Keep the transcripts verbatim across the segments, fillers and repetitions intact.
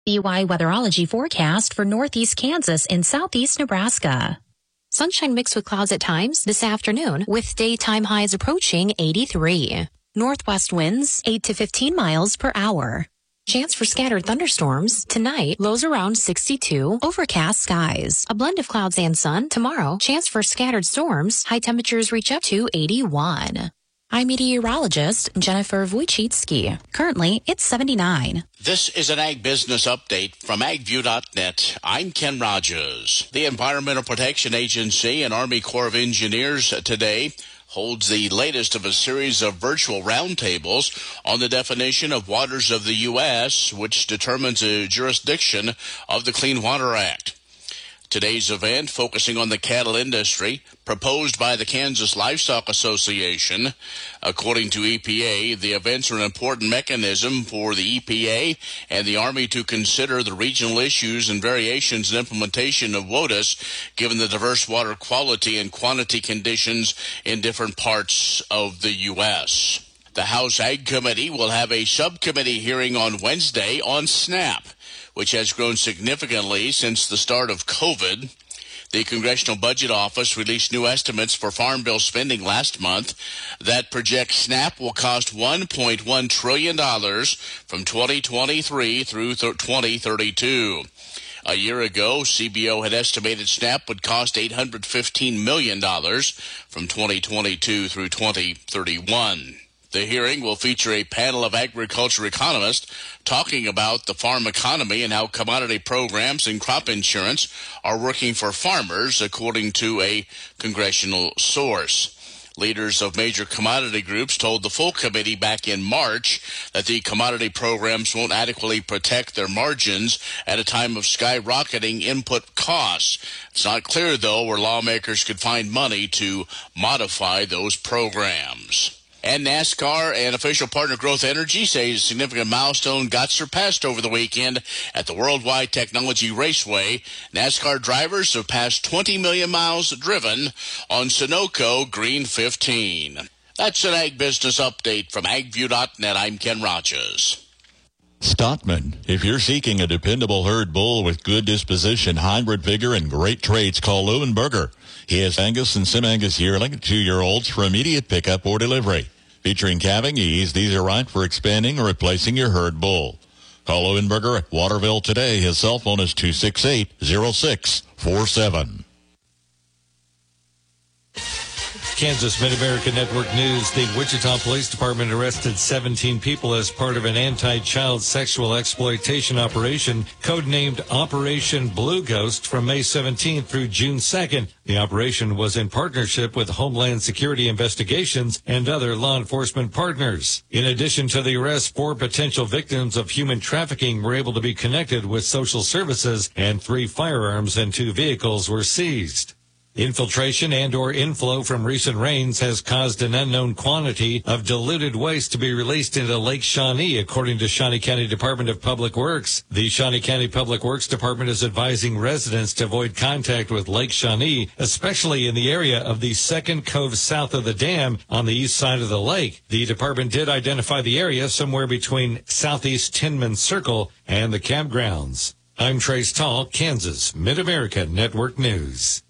B Y Weatherology forecast for northeast Kansas and southeast Nebraska. Sunshine mixed with clouds at times this afternoon, with daytime highs approaching eighty-three. Northwest winds eight to fifteen miles per hour. Chance for scattered thunderstorms tonight, lows around sixty-two, overcast skies. A blend of clouds and sun tomorrow, chance for scattered storms, high temperatures reach up to eighty-one. I'm meteorologist Jennifer Wojcicki. Currently, it's seventy-nine. This is an Ag Business Update from ag view dot net. I'm Ken Rogers. The Environmental Protection Agency and Army Corps of Engineers today holds the latest of a series of virtual roundtables on the definition of waters of the U S, which determines the jurisdiction of the Clean Water Act. Today's event, focusing on the cattle industry, proposed by the Kansas Livestock Association. According to E P A, the events are an important mechanism for the E P A and the Army to consider the regional issues and variations in implementation of WOTUS, given the diverse water quality and quantity conditions in different parts of the U S. The House Ag Committee will have a subcommittee hearing on Wednesday on SNAP, which has grown significantly since the start of COVID. The Congressional Budget Office released new estimates for Farm Bill spending last month that project SNAP will cost one point one trillion dollars from twenty twenty-three through twenty thirty-two. A year ago, C B O had estimated SNAP would cost eight hundred fifteen million dollars from twenty twenty-two through twenty thirty-one. The hearing will feature a panel of agriculture economists talking about the farm economy and how commodity programs and crop insurance are working for farmers, according to a congressional source. Leaders of major commodity groups told the full committee back in March that the commodity programs won't adequately protect their margins at a time of skyrocketing input costs. It's not clear, though, where lawmakers could find money to modify those programs. And NASCAR and official partner Growth Energy say a significant milestone got surpassed over the weekend at the Worldwide Technology Raceway. NASCAR drivers have passed twenty million miles driven on Sunoco Green fifteen. That's an Ag Business Update from ag view dot net. I'm Ken Rogers. Stockman, if you're seeking a dependable herd bull with good disposition, hybrid vigor, and great traits, call Leuenberger. He has Angus and Sim-Angus yearling, two-year-olds for immediate pickup or delivery. Featuring calving ease, these are right for expanding or replacing your herd bull. Call Leuenberger at Waterville today. His cell phone is two six eight, zero six four seven. Kansas Mid-America Network News. The Wichita Police Department arrested seventeen people as part of an anti-child sexual exploitation operation codenamed Operation Blue Ghost from May seventeenth through June second. The operation was in partnership with Homeland Security Investigations and other law enforcement partners. In addition to the arrest, four potential victims of human trafficking were able to be connected with social services, and three firearms and two vehicles were seized. Infiltration and or inflow from recent rains has caused an unknown quantity of diluted waste to be released into Lake Shawnee, according to Shawnee County Department of Public Works. The Shawnee County Public Works Department is advising residents to avoid contact with Lake Shawnee, especially in the area of the second cove south of the dam on the east side of the lake. The department did identify the area somewhere between Southeast Tinman Circle and the campgrounds. I'm Trace Tall, Kansas Mid-America Network News.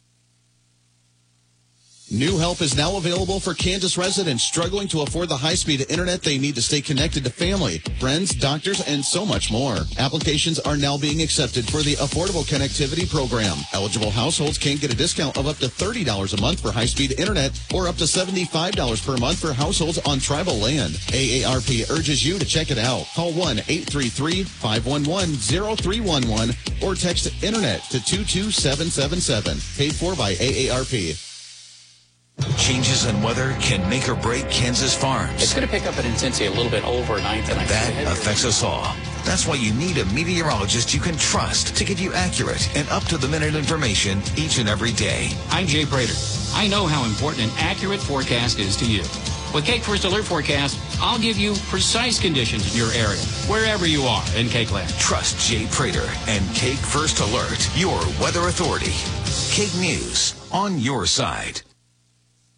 New help is now available for Kansas residents struggling to afford the high-speed internet they need to stay connected to family, friends, doctors, and so much more. Applications are now being accepted for the Affordable Connectivity Program. Eligible households can get a discount of up to thirty dollars a month for high-speed internet or up to seventy-five dollars per month for households on tribal land. A A R P urges you to check it out. Call one eight three three, five one one, zero three one one or text internet to two two seven seven seven. Paid for by A A R P. Changes in weather can make or break Kansas farms. It's going to pick up in intensity a little bit overnight. And that affects us all. That's why you need a meteorologist you can trust to give you accurate and up-to-the-minute information each and every day. I'm Jay Prater. I know how important an accurate forecast is to you. With Cake First Alert Forecast, I'll give you precise conditions in your area, wherever you are in Cake Land. Trust Jay Prater and Cake First Alert, your weather authority. Cake News, on your side.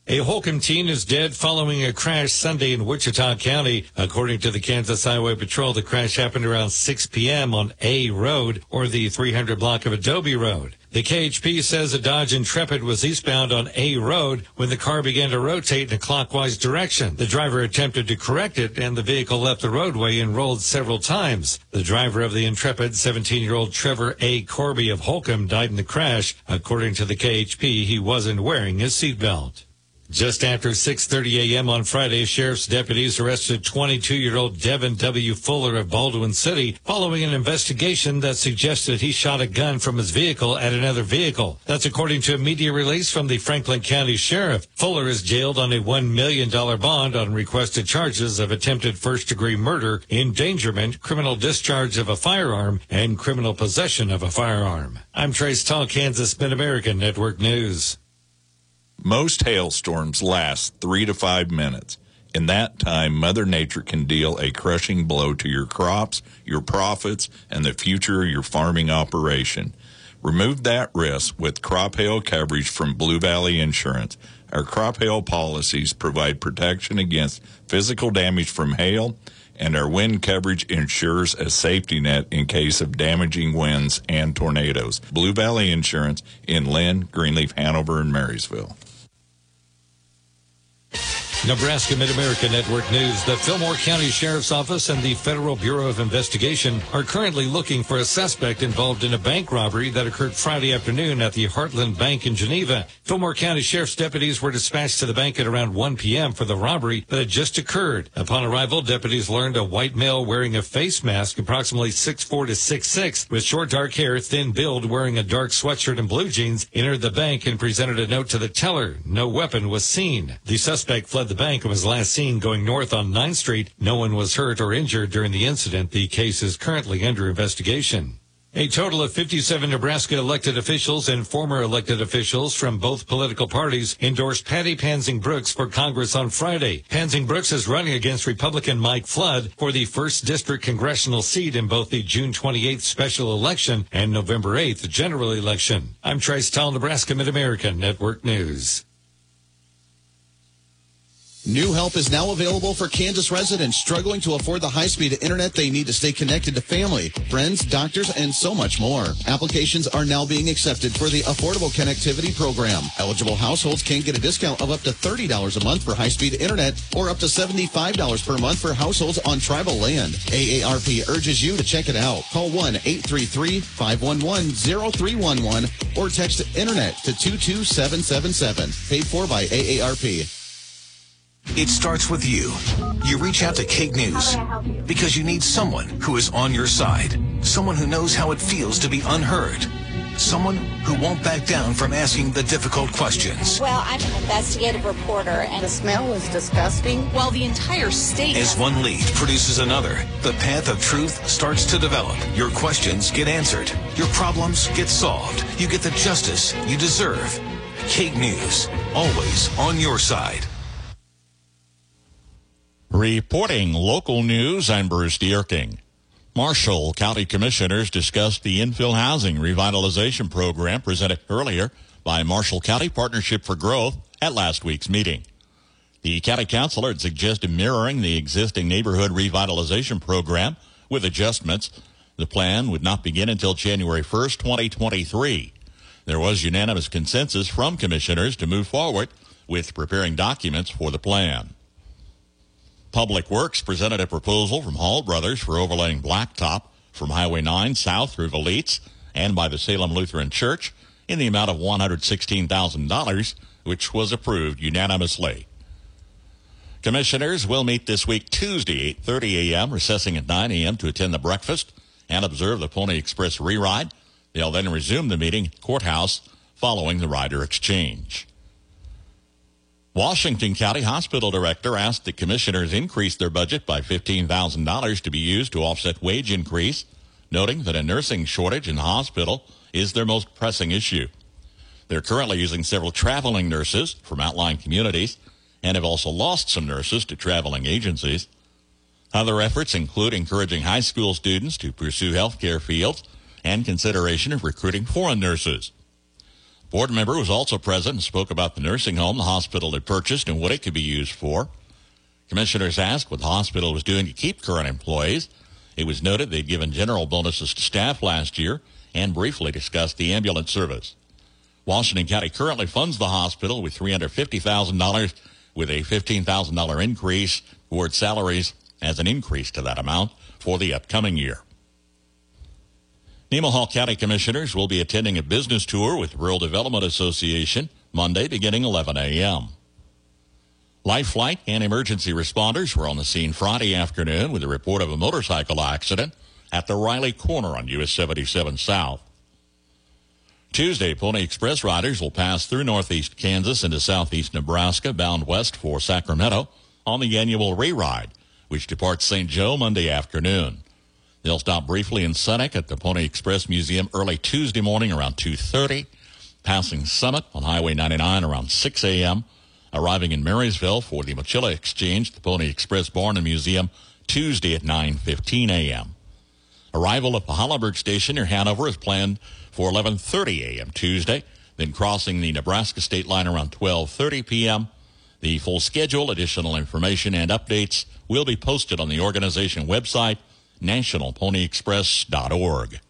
A Holcomb teen is dead following a crash Sunday in Wichita County. According to the Kansas Highway Patrol, the crash happened around six p.m. on A Road, or the three hundred block of Adobe Road. The K H P says a Dodge Intrepid was eastbound on A Road when the car began to rotate in a clockwise direction. The driver attempted to correct it, and the vehicle left the roadway and rolled several times. The driver of the Intrepid, seventeen-year-old Trevor A. Corby of Holcomb, died in the crash. According to the K H P, he wasn't wearing his seatbelt. Just after six thirty a.m. on Friday, sheriff's deputies arrested twenty-two-year-old Devin W. Fuller of Baldwin City following an investigation that suggested he shot a gun from his vehicle at another vehicle. That's according to a media release from the Franklin County Sheriff. Fuller is jailed on a one million dollars bond on requested charges of attempted first-degree murder, endangerment, criminal discharge of a firearm, and criminal possession of a firearm. I'm Trace Tall, Kansas Mid-American Network News. Most hailstorms last three to five minutes. In that time, Mother Nature can deal a crushing blow to your crops, your profits, and the future of your farming operation. Remove that risk with crop hail coverage from Blue Valley Insurance. Our crop hail policies provide protection against physical damage from hail, and our wind coverage ensures a safety net in case of damaging winds and tornadoes. Blue Valley Insurance in Lynn, Greenleaf, Hanover, and Marysville. Nebraska Mid-America Network News. The Fillmore County Sheriff's Office and the Federal Bureau of Investigation are currently looking for a suspect involved in a bank robbery that occurred Friday afternoon at the Heartland Bank in Geneva. Fillmore County Sheriff's deputies were dispatched to the bank at around one p.m. for the robbery that had just occurred. Upon arrival, deputies learned a white male wearing a face mask, approximately six foot four to six foot six, with short dark hair, thin build, wearing a dark sweatshirt and blue jeans, entered the bank and presented a note to the teller. No weapon was seen. The suspect fled the bank and was last seen going north on ninth Street. No one was hurt or injured during the incident. The case is currently under investigation. A total of fifty-seven Nebraska elected officials and former elected officials from both political parties endorsed Patty Pansing Brooks for Congress on Friday. Pansing Brooks is running against Republican Mike Flood for the first district congressional seat in both the June twenty-eighth special election and November eighth general election. I'm Trace Tall, Nebraska Mid-American Network News. New help is now available for Kansas residents struggling to afford the high-speed internet they need to stay connected to family, friends, doctors, and so much more. Applications are now being accepted for the Affordable Connectivity Program. Eligible households can get a discount of up to thirty dollars a month for high-speed internet or up to seventy-five dollars per month for households on tribal land. A A R P urges you to check it out. Call one eight three three, five one one, zero three one one or text internet to two two seven seven seven. Paid for by A A R P. It starts with you. You reach out to K News because you need someone who is on your side. Someone who knows how it feels to be unheard. Someone who won't back down from asking the difficult questions. Well, I'm an investigative reporter, and the smell was disgusting. While the entire state... As one lead produces another, the path of truth starts to develop. Your questions get answered. Your problems get solved. You get the justice you deserve. K News, always on your side. Reporting local news, I'm Bruce Dierking. Marshall County Commissioners discussed the infill housing revitalization program presented earlier by Marshall County Partnership for Growth at last week's meeting. The county councilor had suggested mirroring the existing neighborhood revitalization program with adjustments. The plan would not begin until January first, twenty twenty-three. There was unanimous consensus from commissioners to move forward with preparing documents for the plan. Public Works presented a proposal from Hall Brothers for overlaying blacktop from Highway nine south through Valites and by the Salem Lutheran Church in the amount of one hundred sixteen thousand dollars, which was approved unanimously. Commissioners will meet this week Tuesday, eight thirty a.m., recessing at nine a.m. to attend the breakfast and observe the Pony Express reride. They'll then resume the meeting at Courthouse following the rider exchange. Washington County Hospital Director asked the commissioners increase their budget by fifteen thousand dollars to be used to offset wage increase, noting that a nursing shortage in the hospital is their most pressing issue. They're currently using several traveling nurses from outlying communities and have also lost some nurses to traveling agencies. Other efforts include encouraging high school students to pursue healthcare fields and consideration of recruiting foreign nurses. Board member was also present and spoke about the nursing home the hospital had purchased and what it could be used for. Commissioners asked what the hospital was doing to keep current employees. It was noted they'd given general bonuses to staff last year and briefly discussed the ambulance service. Washington County currently funds the hospital with three hundred fifty thousand dollars, with a fifteen thousand dollars increase toward salaries as an increase to that amount for the upcoming year. Nemaha County Commissioners will be attending a business tour with Rural Development Association Monday beginning eleven a.m. Life flight and emergency responders were on the scene Friday afternoon with a report of a motorcycle accident at the Riley Corner on U S seventy-seven South. Tuesday, Pony Express riders will pass through northeast Kansas into southeast Nebraska, bound west for Sacramento on the annual Rayride, which departs Saint Joe Monday afternoon. They'll stop briefly in Seneca at the Pony Express Museum early Tuesday morning around two thirty, passing Summit on Highway ninety-nine around six a.m., arriving in Marysville for the Mochila Exchange, the Pony Express Barn and Museum, Tuesday at nine fifteen a.m. Arrival at the Hollenberg Station near Hanover is planned for eleven thirty a.m. Tuesday, then crossing the Nebraska state line around twelve thirty p.m. The full schedule, additional information, and updates will be posted on the organization website, national pony express dot org.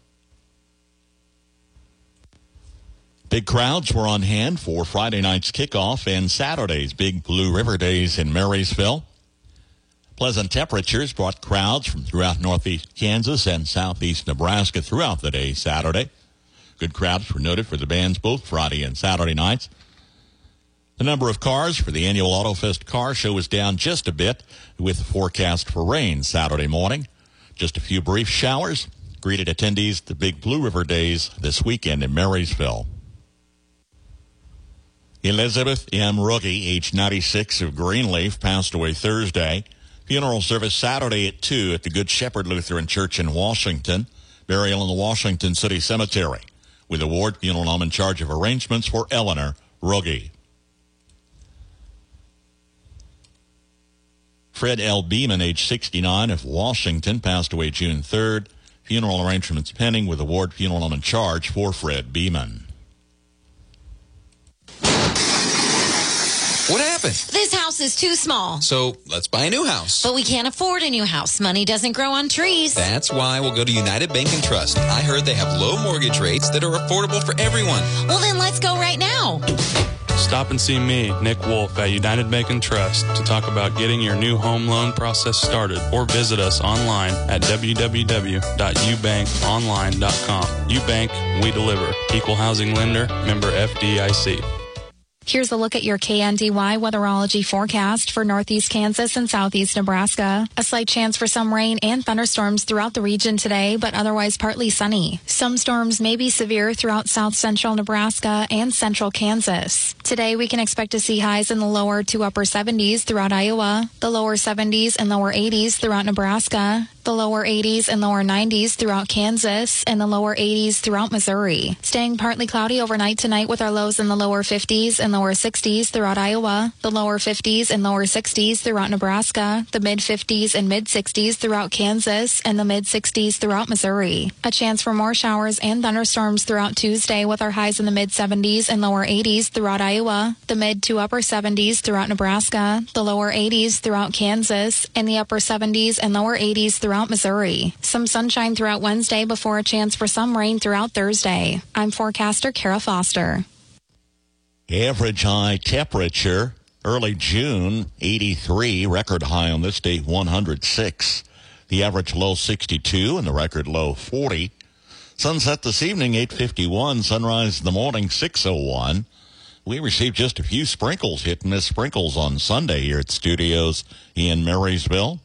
Big crowds were on hand for Friday night's kickoff and Saturday's Big Blue River Days in Marysville. Pleasant temperatures brought crowds from throughout northeast Kansas and southeast Nebraska throughout the day Saturday. Good crowds were noted for the bands both Friday and Saturday nights. The number of cars for the annual AutoFest car show was down just a bit with a forecast for rain Saturday morning. Just a few brief showers greeted attendees at the Big Blue River Days this weekend in Marysville. Elizabeth M. Ruggie, age ninety-six, of Greenleaf, passed away Thursday. Funeral service Saturday at two at the Good Shepherd Lutheran Church in Washington. Burial in the Washington City Cemetery, with a ward funeral home in charge of arrangements for Eleanor Ruggie. Fred L. Beeman, age sixty-nine, of Washington, passed away June third. Funeral arrangements pending, with a ward funeral home in charge for Fred Beeman. What happened? This house is too small. So let's buy a new house. But we can't afford a new house. Money doesn't grow on trees. That's why we'll go to United Bank and Trust. I heard they have low mortgage rates that are affordable for everyone. Well, then let's go right now. Stop and see me, Nick Wolf, at United Bank and Trust to talk about getting your new home loan process started, or visit us online at w w w dot u bank online dot com. UBank, we deliver. Equal housing lender, member F D I C. Here's a look at your K N D Y weatherology forecast for northeast Kansas and southeast Nebraska. A slight chance for some rain and thunderstorms throughout the region today, but otherwise partly sunny. Some storms may be severe throughout south central Nebraska and central Kansas. Today, we can expect to see highs in the lower to upper seventies throughout Iowa, the lower seventies and lower eighties throughout Nebraska, the lower eighties and lower nineties throughout Kansas, and the lower eighties throughout Missouri. Staying partly cloudy overnight tonight with our lows in the lower fifties and lower sixties throughout Iowa, the lower fifties and lower sixties throughout Nebraska, the mid fifties and mid sixties throughout Kansas, and the mid sixties throughout Missouri. A chance for more showers and thunderstorms throughout Tuesday with our highs in the mid seventies and lower eighties throughout Iowa, the mid to upper seventies throughout Nebraska, the lower eighties throughout Kansas, and the upper seventies and lower eighties throughout Missouri. Some sunshine throughout Wednesday before a chance for some rain throughout Thursday. I'm forecaster Kara Foster. Average high temperature, early June, eighty-three. Record high on this date, one hundred six. The average low, sixty-two, and the record low, forty. Sunset this evening, eight fifty-one. Sunrise in the morning, six oh one. We received just a few sprinkles, hit and miss sprinkles on Sunday here at studios in Marysville.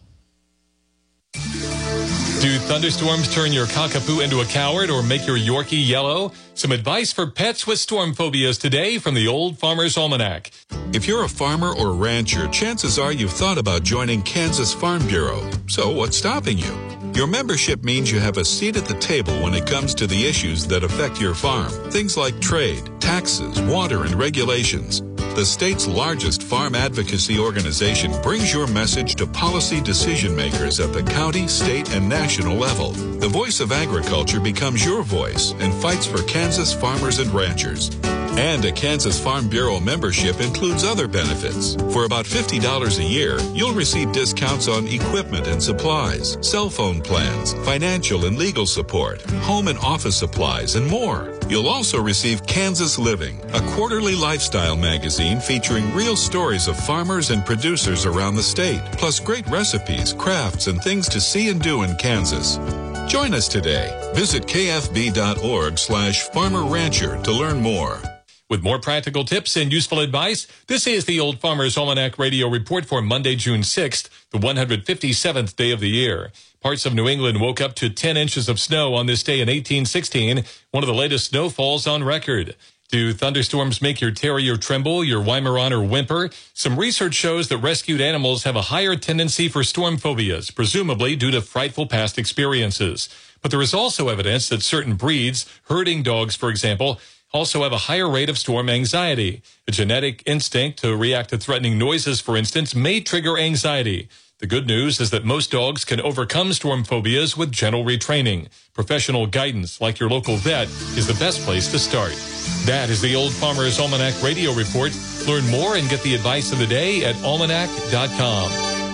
Do thunderstorms turn your cockapoo into a coward or make your Yorkie yellow? Some advice for pets with storm phobias today from the Old Farmer's Almanac. If you're a farmer or rancher, chances are you've thought about joining Kansas Farm Bureau. So what's stopping you? Your membership means you have a seat at the table when it comes to the issues that affect your farm. Things like trade, taxes, water, and regulations. The state's largest farm advocacy organization brings your message to policy decision makers at the county, state, and national level. The voice of agriculture becomes your voice and fights for Kansas farmers and ranchers. And a Kansas Farm Bureau membership includes other benefits. For about fifty dollars a year, you'll receive discounts on equipment and supplies, cell phone plans, financial and legal support, home and office supplies, and more. You'll also receive Kansas Living, a quarterly lifestyle magazine featuring real stories of farmers and producers around the state, plus great recipes, crafts, and things to see and do in Kansas. Join us today. Visit kfb.org slash farmer rancher to learn more. With more practical tips and useful advice, this is the Old Farmer's Almanac Radio Report for Monday, June sixth, the one hundred fifty-seventh day of the year. Parts of New England woke up to ten inches of snow on this day in eighteen sixteen, one of the latest snowfalls on record. Do thunderstorms make your terrier tremble, your Weimaraner whimper? Some research shows that rescued animals have a higher tendency for storm phobias, presumably due to frightful past experiences. But there is also evidence that certain breeds, herding dogs for example, also have a higher rate of storm anxiety. A genetic instinct to react to threatening noises, for instance, may trigger anxiety. The good news is that most dogs can overcome storm phobias with gentle retraining. Professional guidance, like your local vet, is the best place to start. That is the Old Farmer's Almanac Radio Report. Learn more and get the advice of the day at almanac dot com.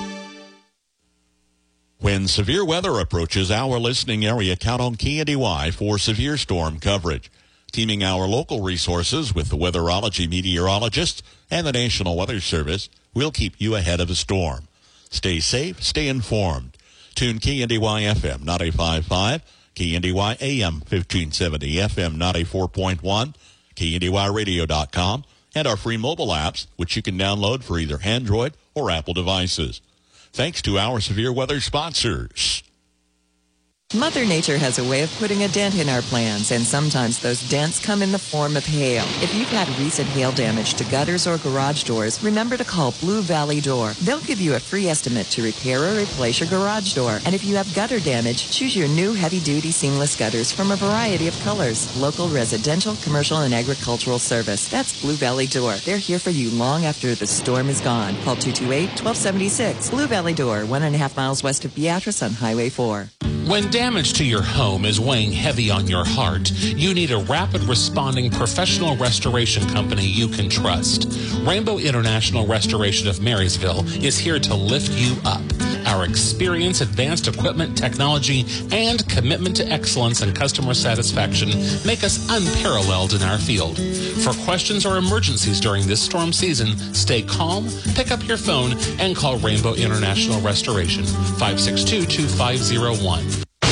When severe weather approaches our listening area, count on K N D Y for severe storm coverage. Teaming our local resources with the weatherology meteorologists and the National Weather Service, we'll keep you ahead of a storm. Stay safe, stay informed. Tune K N D Y F M ninety-five point five, K N D Y A M fifteen seventy, F M ninety-four point one, K N D Y radio dot com, and our free mobile apps, which you can download for either Android or Apple devices. Thanks to our severe weather sponsors. Mother Nature has a way of putting a dent in our plans, and sometimes those dents come in the form of hail. If you've had recent hail damage to gutters or garage doors, remember to call Blue Valley Door. They'll give you a free estimate to repair or replace your garage door. And if you have gutter damage, choose your new heavy-duty seamless gutters from a variety of colors. Local residential, commercial, and agricultural service. That's Blue Valley Door. They're here for you long after the storm is gone. Call two two eight, one two seven six. Blue Valley Door, one and a half miles west of Beatrice on Highway four. When damage to your home is weighing heavy on your heart, you need a rapid responding professional restoration company you can trust. Rainbow International Restoration of Marysville is here to lift you up. Our experience, advanced equipment, technology, and commitment to excellence and customer satisfaction make us unparalleled in our field. For questions or emergencies during this storm season, stay calm, pick up your phone, and call Rainbow International Restoration, five six two, two five zero one.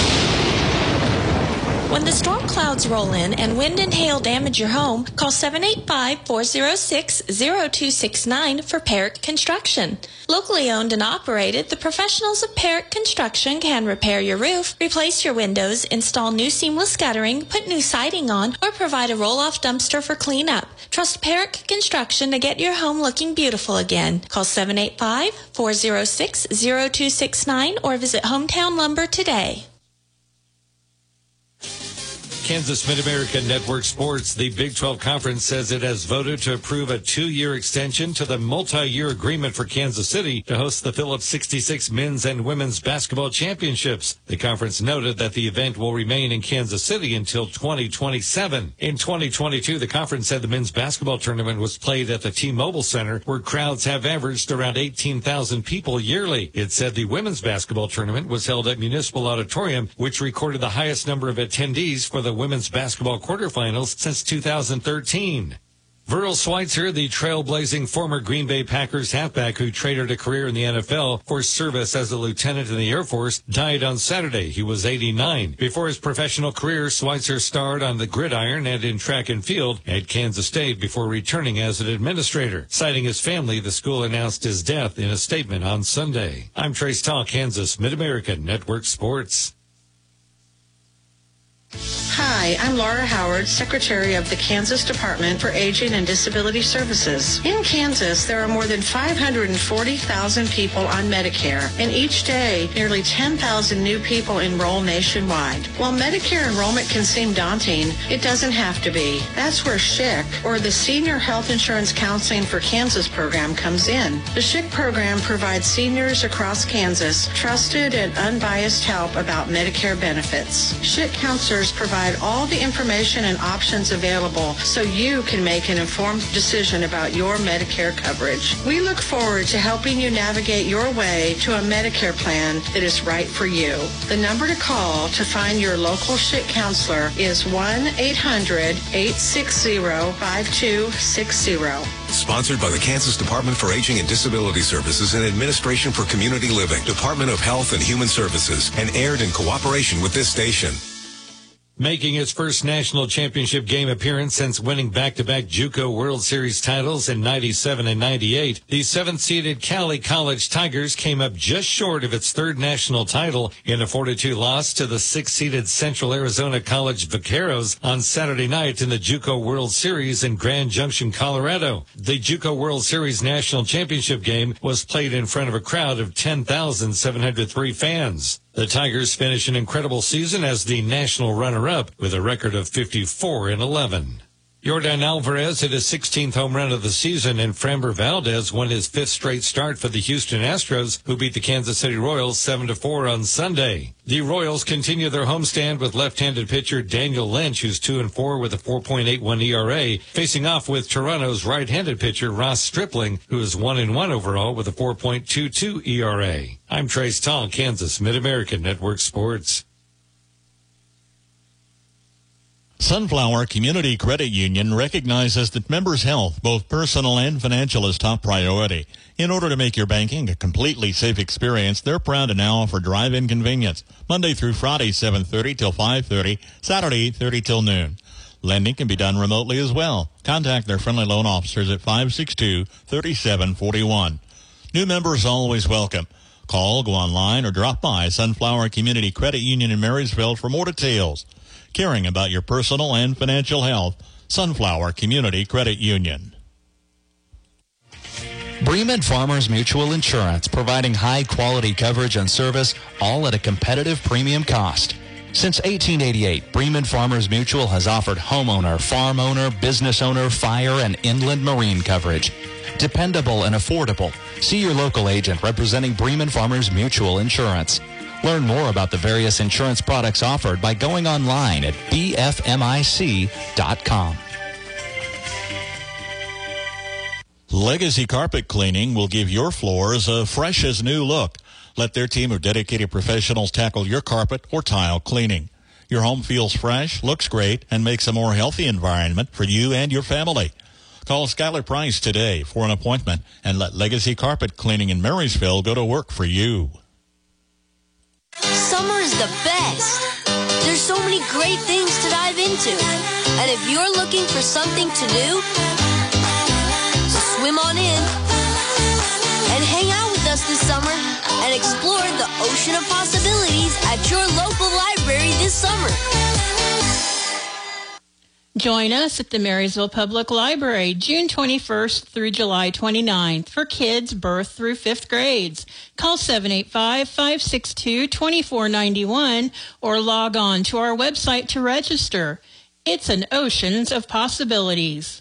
When the storm clouds roll in and wind and hail damage your home, call seven eight five, four zero six, zero two six nine for Parrott Construction. Locally owned and operated, the professionals of Parrott Construction can repair your roof, replace your windows, install new seamless guttering, put new siding on, or provide a roll-off dumpster for cleanup. Trust Parrott Construction to get your home looking beautiful again. Call seven eight five, four zero six, zero two six nine or visit Hometown Lumber today. Kansas Mid-America Network Sports, the Big twelve Conference says it has voted to approve a two-year extension to the multi-year agreement for Kansas City to host the Phillips sixty-six Men's and Women's Basketball Championships. The conference noted that the event will remain in Kansas City until twenty twenty-seven. In twenty twenty-two, the conference said the men's basketball tournament was played at the T-Mobile Center, where crowds have averaged around eighteen thousand people yearly. It said the women's basketball tournament was held at Municipal Auditorium, which recorded the highest number of attendees for the women's basketball quarterfinals since two thousand thirteen. Verl Schweitzer, the trailblazing former Green Bay Packers halfback who traded a career in the N F L for service as a lieutenant in the Air Force, died on Saturday. He was eighty-nine. Before his professional career, Schweitzer starred on the gridiron and in track and field at Kansas State before returning as an administrator. Citing his family, the school announced his death in a statement on Sunday. I'm Trace Tall, Kansas Mid-America Network Sports. Hi, I'm Laura Howard, Secretary of the Kansas Department for Aging and Disability Services. In Kansas, there are more than five hundred forty thousand people on Medicare, and each day, nearly ten thousand new people enroll nationwide. While Medicare enrollment can seem daunting, it doesn't have to be. That's where S H I C, or the Senior Health Insurance Counseling for Kansas program, comes in. The S H I C program provides seniors across Kansas trusted and unbiased help about Medicare benefits. S H I C counselors provide all all the information and options available so you can make an informed decision about your Medicare coverage. We look forward to helping you navigate your way to a Medicare plan that is right for you. The number to call to find your local S H I C counselor is one eight hundred eight six zero five two six zero. Sponsored by the Kansas Department for Aging and Disability Services and Administration for Community Living, Department of Health and Human Services, and aired in cooperation with this station. Making its first national championship game appearance since winning back-to-back JUCO World Series titles in ninety-seven and ninety-eight, the seventh-seeded Cali College Tigers came up just short of its third national title in a four to two loss to the sixth-seeded Central Arizona College Vaqueros on Saturday night in the JUCO World Series in Grand Junction, Colorado. The JUCO World Series national championship game was played in front of a crowd of ten thousand seven hundred three fans. The Tigers finish an incredible season as the national runner-up with a record of fifty-four and eleven. Yordan Alvarez hit his sixteenth home run of the season, and Framber Valdez won his fifth straight start for the Houston Astros, who beat the Kansas City Royals seven to four on Sunday. The Royals continue their homestand with left-handed pitcher Daniel Lynch, who's two and four with a four point eight one E R A, facing off with Toronto's right-handed pitcher Ross Stripling, who is one and one overall with a four point two two E R A. I'm Trace Tall, Kansas Mid-American Network Sports. Sunflower Community Credit Union recognizes that members' health, both personal and financial, is top priority. In order to make your banking a completely safe experience, they're proud to now offer drive-in convenience, Monday through Friday, seven thirty till five thirty, Saturday, eight thirty till noon. Lending can be done remotely as well. Contact their friendly loan officers at five six two, three seven four one. New members always welcome. Call, go online, or drop by Sunflower Community Credit Union in Marysville for more details. Caring about your personal and financial health, Sunflower Community Credit Union. Bremen Farmers Mutual Insurance, providing high-quality coverage and service, all at a competitive premium cost. Since eighteen eighty-eight, Bremen Farmers Mutual has offered homeowner, farm owner, business owner, fire, and inland marine coverage. Dependable and affordable. See your local agent representing Bremen Farmers Mutual Insurance. Learn more about the various insurance products offered by going online at b f m i c dot com. Legacy Carpet Cleaning will give your floors a fresh as new look. Let their team of dedicated professionals tackle your carpet or tile cleaning. Your home feels fresh, looks great, and makes a more healthy environment for you and your family. Call Skylar Price today for an appointment and let Legacy Carpet Cleaning in Marysville go to work for you. Summer is the best. There's so many great things to dive into. And if you're looking for something to do, swim on in and hang out with us this summer and explore the ocean of possibilities at your local library this summer. Join us at the Marysville Public Library June twenty-first through July twenty-ninth for kids birth through fifth grades. Call seven eight five, five six two, two four nine one or log on to our website to register. It's an ocean of possibilities.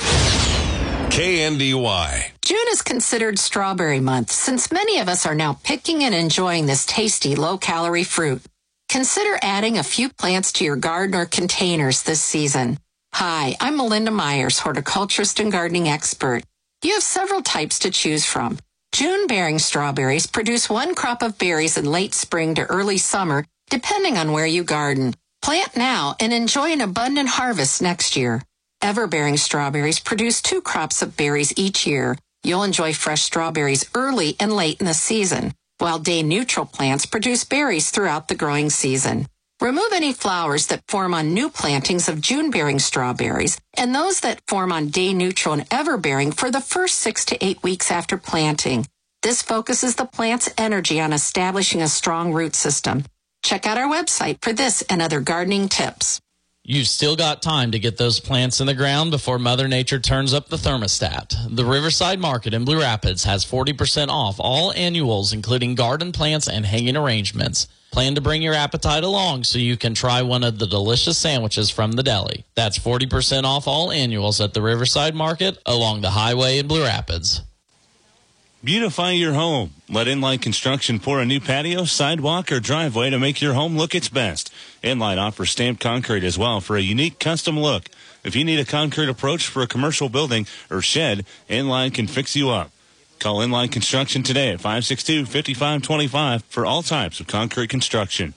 K N D Y. June is considered Strawberry Month since many of us are now picking and enjoying this tasty, low-calorie fruit. Consider adding a few plants to your garden or containers this season. Hi, I'm Melinda Myers, horticulturist and gardening expert. You have several types to choose from. June-bearing strawberries produce one crop of berries in late spring to early summer, depending on where you garden. Plant now and enjoy an abundant harvest next year. Ever-bearing strawberries produce two crops of berries each year. You'll enjoy fresh strawberries early and late in the season, while day-neutral plants produce berries throughout the growing season. Remove any flowers that form on new plantings of June-bearing strawberries and those that form on day-neutral and ever-bearing for the first six to eight weeks after planting. This focuses the plant's energy on establishing a strong root system. Check out our website for this and other gardening tips. You've still got time to get those plants in the ground before Mother Nature turns up the thermostat. The Riverside Market in Blue Rapids has forty percent off all annuals, including garden plants and hanging arrangements. Plan to bring your appetite along so you can try one of the delicious sandwiches from the deli. That's forty percent off all annuals at the Riverside Market along the highway in Blue Rapids. Beautify your home. Let Inline Construction pour a new patio, sidewalk, or driveway to make your home look its best. Inline offers stamped concrete as well for a unique custom look. If you need a concrete approach for a commercial building or shed, Inline can fix you up. Call Inline Construction today at five six two, five five two five for all types of concrete construction.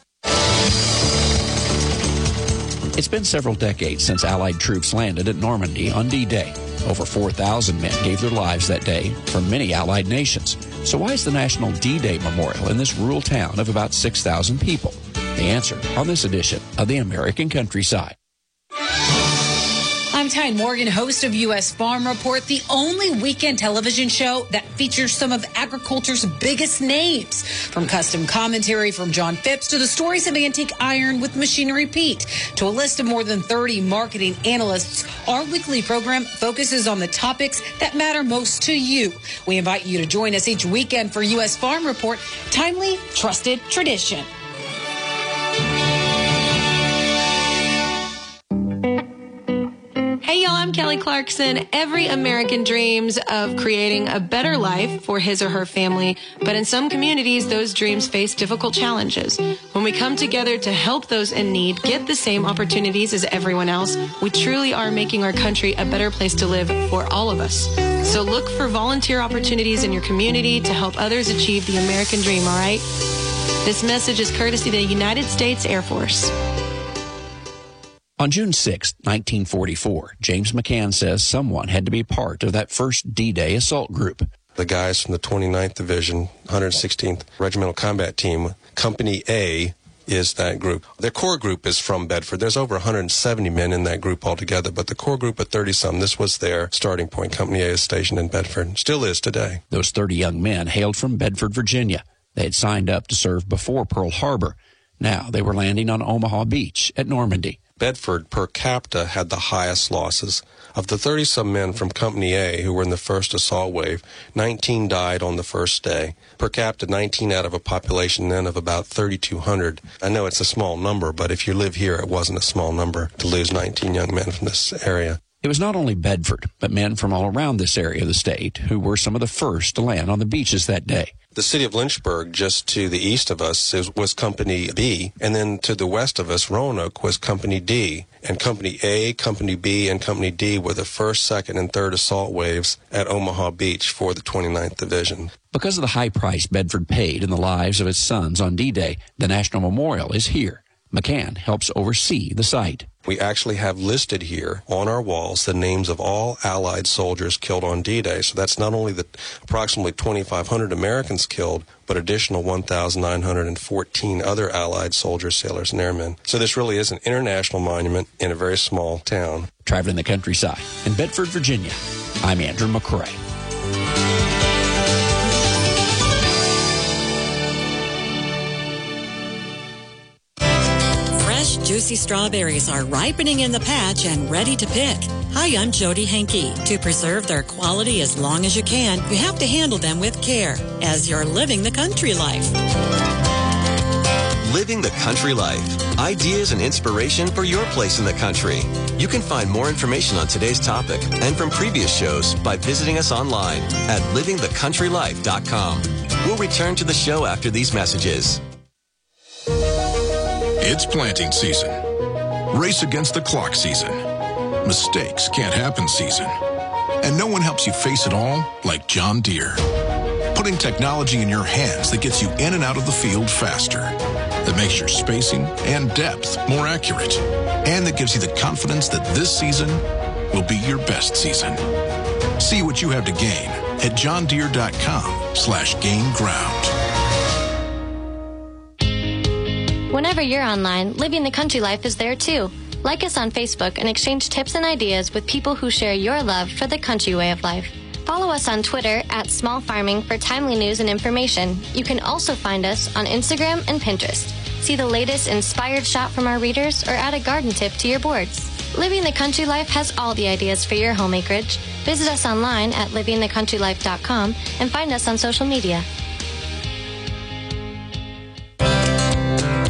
It's been several decades since Allied troops landed at Normandy on D-Day. Over four thousand men gave their lives that day from many Allied nations. So why is the National D-Day Memorial in this rural town of about six thousand people? The answer on this edition of the American Countryside. I'm Tyne Morgan, host of U S Farm Report, the only weekend television show that features some of agriculture's biggest names. From custom commentary from John Phipps to the stories of antique iron with Machinery Pete to a list of more than thirty marketing analysts, our weekly program focuses on the topics that matter most to you. We invite you to join us each weekend for U S Farm Report, timely, trusted tradition. Hey, y'all, I'm Kelly Clarkson. Every American dreams of creating a better life for his or her family, but in some communities, those dreams face difficult challenges. When we come together to help those in need get the same opportunities as everyone else, we truly are making our country a better place to live for all of us. So look for volunteer opportunities in your community to help others achieve the American dream, all right? This message is courtesy of the United States Air Force. On June sixth, nineteen forty-four, James McCann says someone had to be part of that first D-Day assault group. The guys from the twenty-ninth Division, one hundred sixteenth Regimental Combat Team, Company A is that group. Their core group is from Bedford. There's over one hundred seventy men in that group altogether, but the core group of thirty-some, this was their starting point. Company A is stationed in Bedford, still is today. Those thirty young men hailed from Bedford, Virginia. They had signed up to serve before Pearl Harbor. Now they were landing on Omaha Beach at Normandy. Bedford, per capita, had the highest losses. Of the thirty-some men from Company A who were in the first assault wave, nineteen died on the first day. Per capita, nineteen out of a population then of about thirty-two hundred. I know it's a small number, but if you live here, it wasn't a small number to lose nineteen young men from this area. It was not only Bedford, but men from all around this area of the state who were some of the first to land on the beaches that day. The city of Lynchburg, just to the east of us, is, was Company B, and then to the west of us, Roanoke, was Company D. And Company A, Company B, and Company D were the first, second, and third assault waves at Omaha Beach for the twenty-ninth Division. Because of the high price Bedford paid in the lives of its sons on D-Day, the National Memorial is here. McCann helps oversee the site. We actually have listed here on our walls the names of all Allied soldiers killed on D-Day. So that's not only the approximately twenty-five hundred Americans killed, but additional one thousand nine hundred fourteen other Allied soldiers, sailors, and airmen. So this really is an international monument in a very small town. Traveling the countryside in Bedford, Virginia, I'm Andrew McCrae. Juicy strawberries are ripening in the patch and ready to pick. Hi, I'm Jody Henke. To preserve their quality as long as you can, you have to handle them with care as you're living the country life. Living the country life. Ideas and inspiration for your place in the country. You can find more information on today's topic and from previous shows by visiting us online at living the country life dot com. We'll return to the show after these messages. It's planting season. Race against the clock season. Mistakes can't happen season. And no one helps you face it all like John Deere. Putting technology in your hands that gets you in and out of the field faster. That makes your spacing and depth more accurate. And that gives you the confidence that this season will be your best season. See what you have to gain at john deere dot com slash gain ground. Whenever you're online, Living the Country Life is there too. Like us on Facebook and exchange tips and ideas with people who share your love for the country way of life. Follow us on Twitter at Small Farming for timely news and information. You can also find us on Instagram and Pinterest. See the latest inspired shot from our readers or add a garden tip to your boards. Living the Country Life has all the ideas for your home acreage. Visit us online at living the country life dot com and find us on social media. I've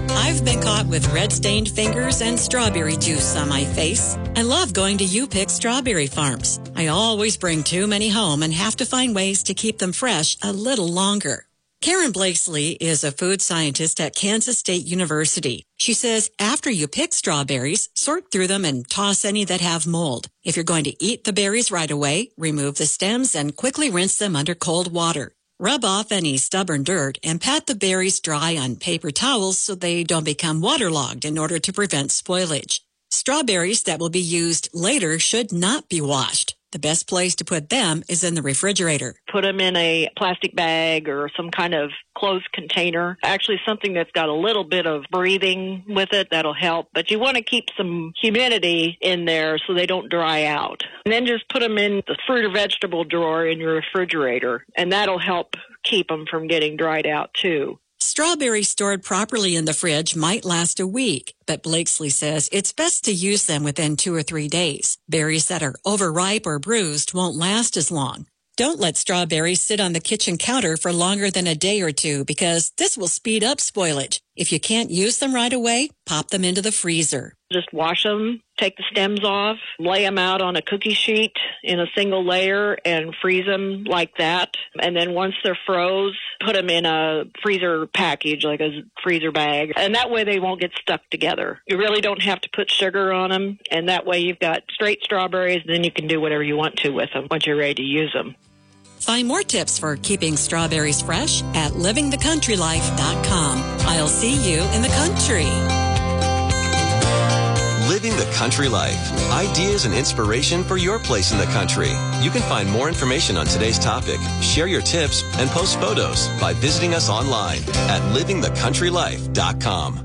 been caught with red-stained fingers and strawberry juice on my face. I love going to U-Pick Strawberry Farms. I always bring too many home and have to find ways to keep them fresh a little longer. Karen Blakesley is a food scientist at Kansas State University. She says after you pick strawberries, sort through them and toss any that have mold. If you're going to eat the berries right away, remove the stems and quickly rinse them under cold water. Rub off any stubborn dirt and pat the berries dry on paper towels so they don't become waterlogged in order to prevent spoilage. Strawberries that will be used later should not be washed. The best place to put them is in the refrigerator. Put them in a plastic bag or some kind of closed container. Actually, something that's got a little bit of breathing with it, that'll help. But you want to keep some humidity in there so they don't dry out. And then just put them in the fruit or vegetable drawer in your refrigerator, and that'll help keep them from getting dried out too. Strawberries stored properly in the fridge might last a week, but Blakesley says it's best to use them within two or three days. Berries that are overripe or bruised won't last as long. Don't let strawberries sit on the kitchen counter for longer than a day or two because this will speed up spoilage. If you can't use them right away, pop them into the freezer. Just wash them, take the stems off, lay them out on a cookie sheet in a single layer and freeze them like that. And then once they're froze, put them in a freezer package, like a freezer bag. And that way they won't get stuck together. You really don't have to put sugar on them. And that way you've got straight strawberries. Then you can do whatever you want to with them once you're ready to use them. Find more tips for keeping strawberries fresh at living the country life dot com. I'll see you in the country. Living the Country Life. Ideas and inspiration for your place in the country. You can find more information on today's topic, share your tips, and post photos by visiting us online at living the country life dot com.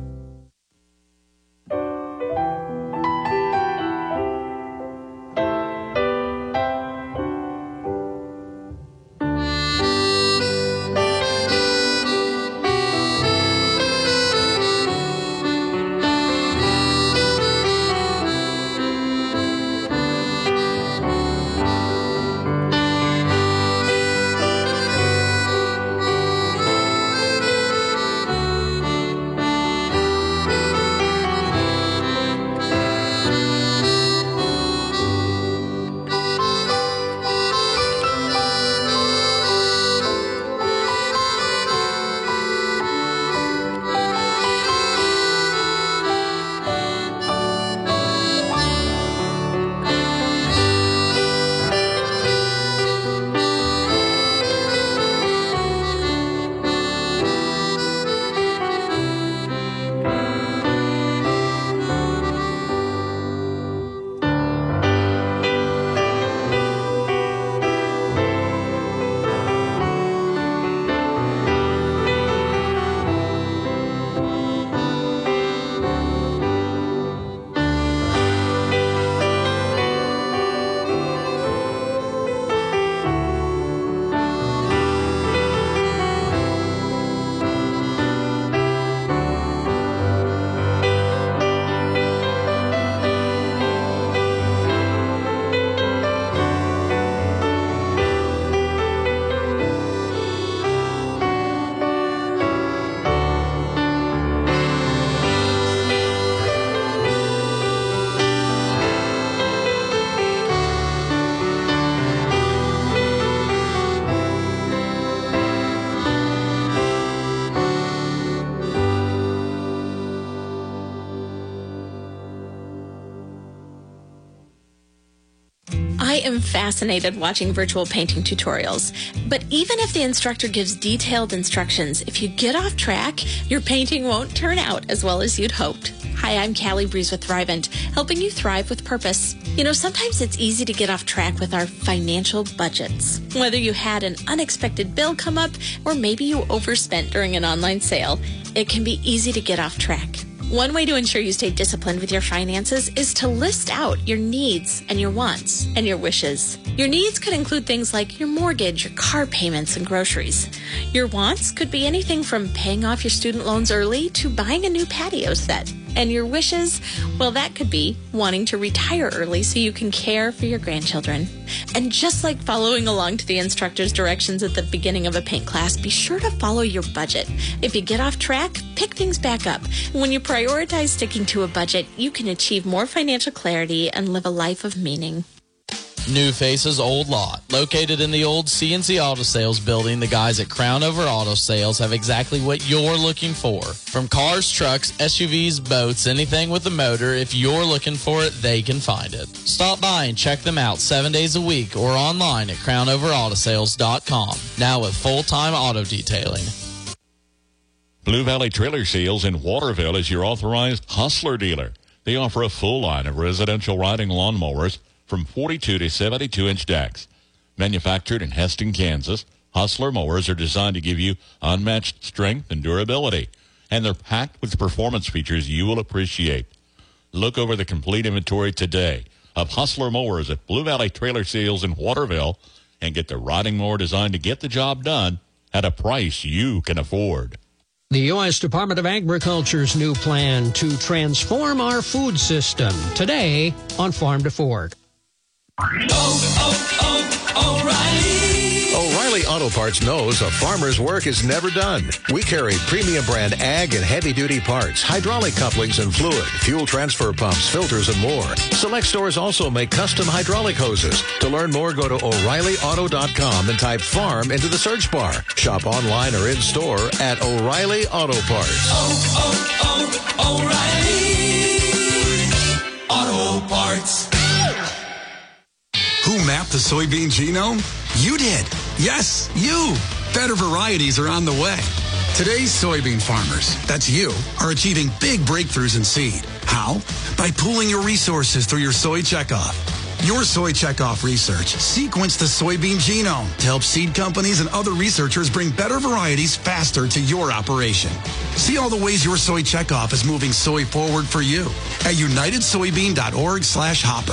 I am fascinated watching virtual painting tutorials, but even if the instructor gives detailed instructions, if you get off track, your painting won't turn out as well as you'd hoped. Hi, I'm Callie Breeze with Thrivent, helping you thrive with purpose. You know, sometimes it's easy to get off track with our financial budgets. Whether you had an unexpected bill come up or maybe you overspent during an online sale, it can be easy to get off track. One way to ensure you stay disciplined with your finances is to list out your needs and your wants and your wishes. Your needs could include things like your mortgage, your car payments, and groceries. Your wants could be anything from paying off your student loans early to buying a new patio set. And your wishes? Well, that could be wanting to retire early so you can care for your grandchildren. And just like following along to the instructor's directions at the beginning of a paint class, be sure to follow your budget. If you get off track, pick things back up. When you prioritize sticking to a budget, you can achieve more financial clarity and live a life of meaning. New Faces Old Lot. Located in the old C N C Auto Sales building, the guys at Crown Over Auto Sales have exactly what you're looking for. From cars, trucks, S U Vs, boats, anything with a motor, if you're looking for it, they can find it. Stop by and check them out seven days a week or online at crown over auto sales dot com. Now with full-time auto detailing. Blue Valley Trailer Sales in Waterville is your authorized Hustler dealer. They offer a full line of residential riding lawnmowers from forty-two to seventy-two inch decks. Manufactured in Heston, Kansas, Hustler mowers are designed to give you unmatched strength and durability, and they're packed with performance features you will appreciate. Look over the complete inventory today of Hustler mowers at Blue Valley Trailer Sales in Waterville and get the riding mower designed to get the job done at a price you can afford. The U S Department of Agriculture's new plan to transform our food system today on Farm to Fork. Oh, oh, oh, O'Reilly. O'Reilly Auto Parts knows a farmer's work is never done. We carry premium brand ag and heavy-duty parts, hydraulic couplings and fluid, fuel transfer pumps, filters, and more. Select stores also make custom hydraulic hoses. To learn more, go to O'Reilly Auto dot com and type farm into the search bar. Shop online or in-store at O'Reilly Auto Parts. Oh, oh, oh, O'Reilly Auto Parts. Who mapped the soybean genome? You did. Yes, you. Better varieties are on the way. Today's soybean farmers, that's you, are achieving big breakthroughs in seed. How? By pooling your resources through your Soy Checkoff. Your Soy Checkoff research sequenced the soybean genome to help seed companies and other researchers bring better varieties faster to your operation. See all the ways your Soy Checkoff is moving soy forward for you at united soybean dot org slash hopper.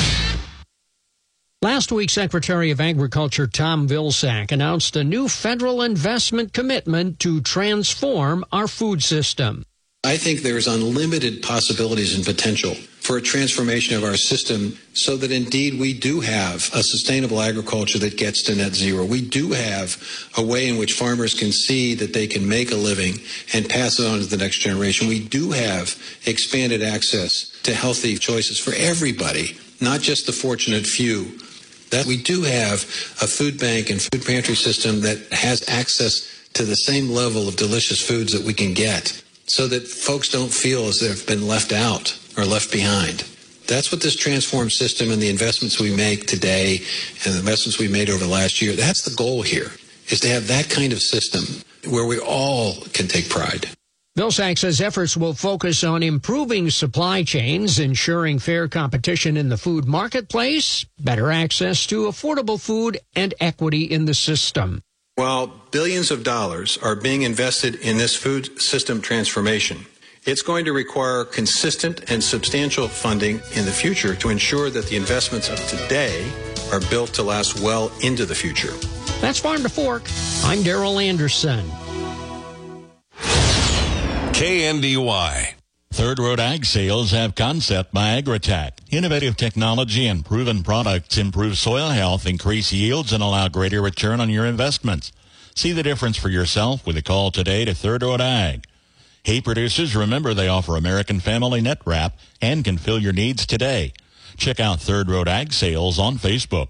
Last week, Secretary of Agriculture Tom Vilsack announced a new federal investment commitment to transform our food system. I think there's unlimited possibilities and potential for a transformation of our system so that indeed we do have a sustainable agriculture that gets to net zero. We do have a way in which farmers can see that they can make a living and pass it on to the next generation. We do have expanded access to healthy choices for everybody, not just the fortunate few. That we do have a food bank and food pantry system that has access to the same level of delicious foods that we can get so that folks don't feel as they've been left out or left behind. That's what this transformed system and the investments we make today and the investments we made over the last year, that's the goal here, is to have that kind of system where we all can take pride. Vilsack says efforts will focus on improving supply chains, ensuring fair competition in the food marketplace, better access to affordable food, and equity in the system. While billions of dollars are being invested in this food system transformation, it's going to require consistent and substantial funding in the future to ensure that the investments of today are built to last well into the future. That's Farm to Fork. I'm Darrell Anderson. K N D Y. Third Road Ag Sales have Concept by Agritech. Innovative technology and proven products improve soil health, increase yields, and allow greater return on your investments. See the difference for yourself with a call today to Third Road Ag. Hey producers, remember they offer American Family Net Wrap and can fill your needs today. Check out Third Road Ag Sales on Facebook.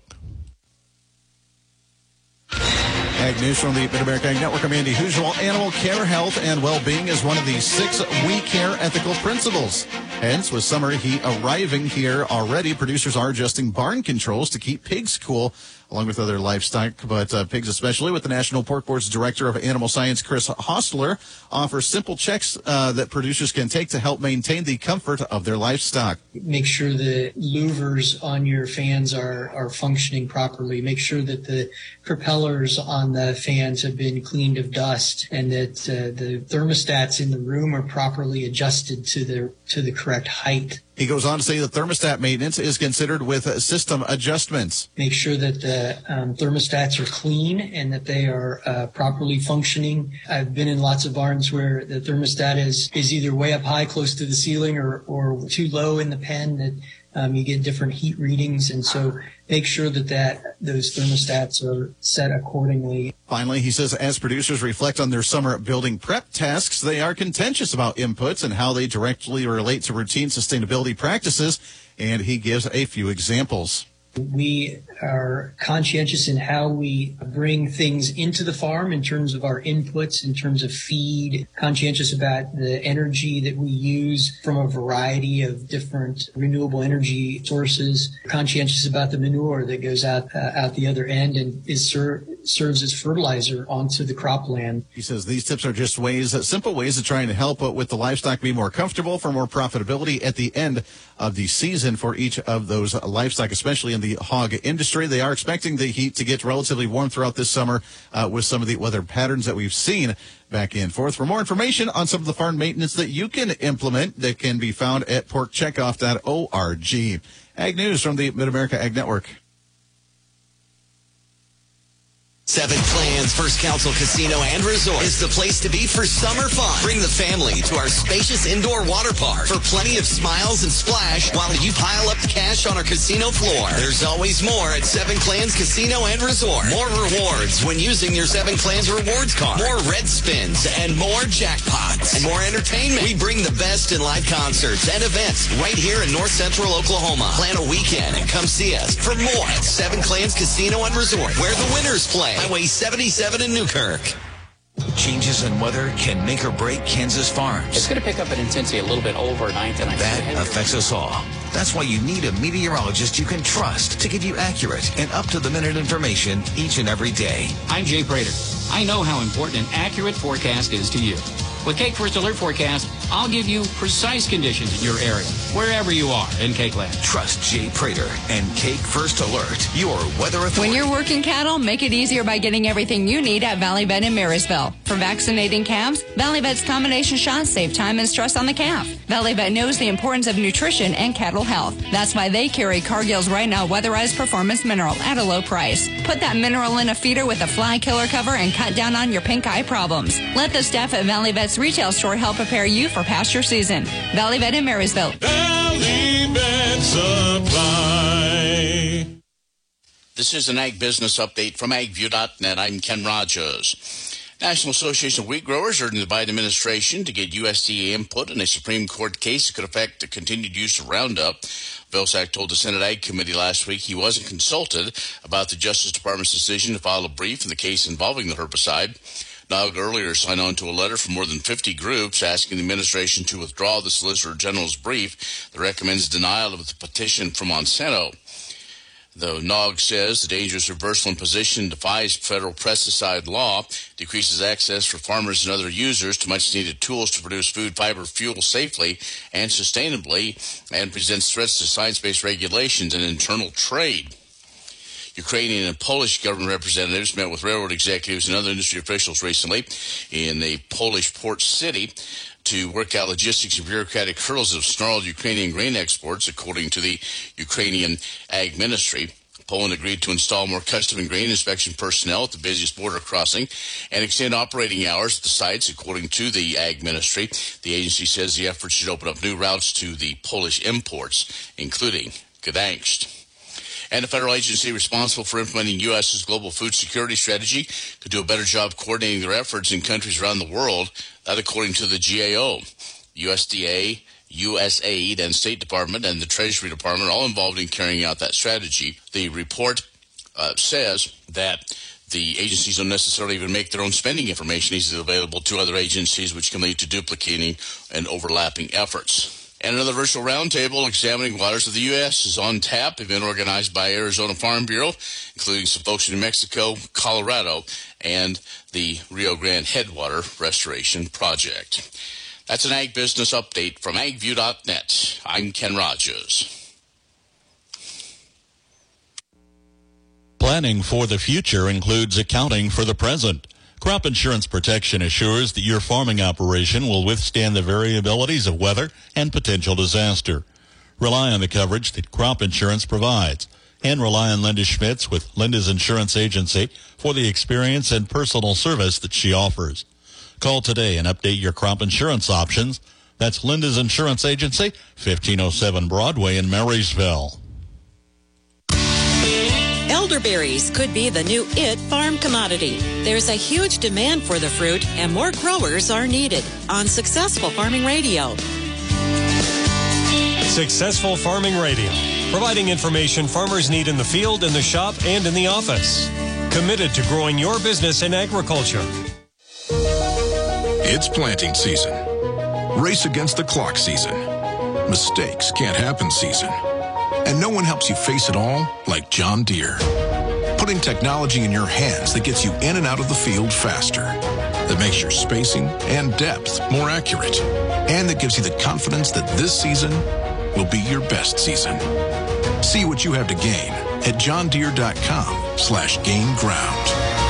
Ag News from the Mid-America Ag Network. I'm Andy Hoosier. Animal care, health, and well-being is one of the six We Care ethical principles. Hence, with summer heat arriving here already, producers are adjusting barn controls to keep pigs cool, along with other livestock, but uh, pigs especially. With the National Pork Board's Director of Animal Science, Chris Hostler, offers simple checks uh, that producers can take to help maintain the comfort of their livestock. Make sure the louvers on your fans are, are functioning properly. Make sure that the propellers on the fans have been cleaned of dust and that uh, the thermostats in the room are properly adjusted to the to the correct height. He goes on to say the thermostat maintenance is considered with system adjustments. Make sure that the um, thermostats are clean and that they are uh, properly functioning. I've been in lots of barns where the thermostat is, is either way up high close to the ceiling or, or too low in the pen that um, you get different heat readings. And so make sure that, that those thermostats are set accordingly. Finally, he says as producers reflect on their summer building prep tasks, they are contentious about inputs and how they directly relate to routine sustainability practices, and he gives a few examples. We are conscientious in how we bring things into the farm in terms of our inputs, in terms of feed, conscientious about the energy that we use from a variety of different renewable energy sources, conscientious about the manure that goes out uh, out the other end and is ser- serves as fertilizer onto the cropland. He says these tips are just ways, simple ways of trying to help with the livestock be more comfortable for more profitability at the end of the season for each of those livestock, especially in the hog industry. They are expecting the heat to get relatively warm throughout this summer uh, with some of the weather patterns that we've seen back and forth. For more information on some of the farm maintenance that you can implement, that can be found at pork checkoff dot org. Ag News from the Mid-America Ag Network. Seven Clans First Council Casino and Resort is the place to be for summer fun. Bring the family to our spacious indoor water park for plenty of smiles and splash while you pile up the cash on our casino floor. There's always more at Seven Clans Casino and Resort. More rewards when using your Seven Clans rewards card. More red spins and more jackpots. And more entertainment. We bring the best in live concerts and events right here in North Central Oklahoma. Plan a weekend and come see us for more at Seven Clans Casino and Resort, where the winners play. Highway seventy-seven in Newkirk. Changes in weather can make or break Kansas farms. It's going to pick up in intensity a little bit overnight. And that affects us all. That's why you need a meteorologist you can trust to give you accurate and up-to-the-minute information each and every day. I'm Jay Prater. I know how important an accurate forecast is to you. With Cake First Alert Forecast, I'll give you precise conditions in your area, wherever you are in Cake Land. Trust Jay Prater and Cake First Alert, your weather authority. When you're working cattle, make it easier by getting everything you need at Valley Vet in Marysville. For vaccinating calves, Valley Vet's combination shots save time and stress on the calf. Valley Vet knows the importance of nutrition and cattle health. That's why they carry Cargill's Right Now Weatherized Performance Mineral at a low price. Put that mineral in a feeder with a fly killer cover and cut down on your pink eye problems. Let the staff at Valley Vet's retail store help prepare you for pasture season. Valley Vet in Marysville. Valley Vet Supply. This is an Ag Business Update from ag view dot net. I'm Ken Rogers. National Association of Wheat Growers urging the Biden administration to get U S D A input in a Supreme Court case that could affect the continued use of Roundup. Vilsack told the Senate Ag Committee last week he wasn't consulted about the Justice Department's decision to file a brief in the case involving the herbicide. N A G earlier signed on to a letter from more than fifty groups asking the administration to withdraw the Solicitor General's brief that recommends denial of the petition from Monsanto. Though N A G says the dangerous reversal in position defies federal pesticide law, decreases access for farmers and other users to much-needed tools to produce food, fiber, fuel safely and sustainably, and presents threats to science-based regulations and internal trade. Ukrainian and Polish government representatives met with railroad executives and other industry officials recently in a Polish port city to work out logistics and bureaucratic hurdles of snarled Ukrainian grain exports, according to the Ukrainian Ag Ministry. Poland agreed to install more custom and grain inspection personnel at the busiest border crossing and extend operating hours at the sites, according to the Ag Ministry. The agency says the effort should open up new routes to the Polish imports, including Gdansk. And a federal agency responsible for implementing U S's global food security strategy could do a better job coordinating their efforts in countries around the world, that according to the G A O. U S D A, U S A I D, and State Department and the Treasury Department are all involved in carrying out that strategy. The report uh, says that the agencies don't necessarily even make their own spending information easily available to other agencies, which can lead to duplicating and overlapping efforts. And another virtual roundtable examining waters of the U S is on tap, event organized by Arizona Farm Bureau, including some folks in New Mexico, Colorado, and the Rio Grande Headwater Restoration Project. That's an Ag Business Update from ag view dot net. I'm Ken Rogers. Planning for the future includes accounting for the present. Crop insurance protection assures that your farming operation will withstand the variabilities of weather and potential disaster. Rely on the coverage that crop insurance provides. And rely on Linda Schmitz with Linda's Insurance Agency for the experience and personal service that she offers. Call today and update your crop insurance options. That's Linda's Insurance Agency, fifteen oh seven Broadway in Marysville. Elderberries could be the new it farm commodity. There's a huge demand for the fruit and more growers are needed. On Successful Farming Radio. Successful Farming Radio, providing information farmers need in the field, in the shop, and in the office. Committed to growing your business in agriculture. It's planting season. Race against the clock season. Mistakes can't happen season. And no one helps you face it all like John Deere. Putting technology in your hands that gets you in and out of the field faster. That makes your spacing and depth more accurate. And that gives you the confidence that this season will be your best season. See what you have to gain at johndeere.com slash gain ground.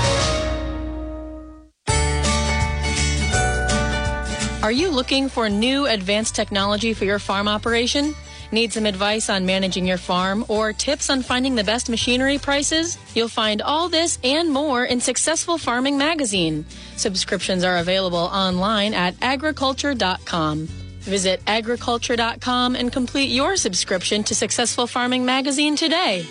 Are you looking for new advanced technology for your farm operation? Need some advice on managing your farm or tips on finding the best machinery prices? You'll find all this and more in Successful Farming Magazine. Subscriptions are available online at agriculture dot com. Visit agriculture dot com and complete your subscription to Successful Farming Magazine today.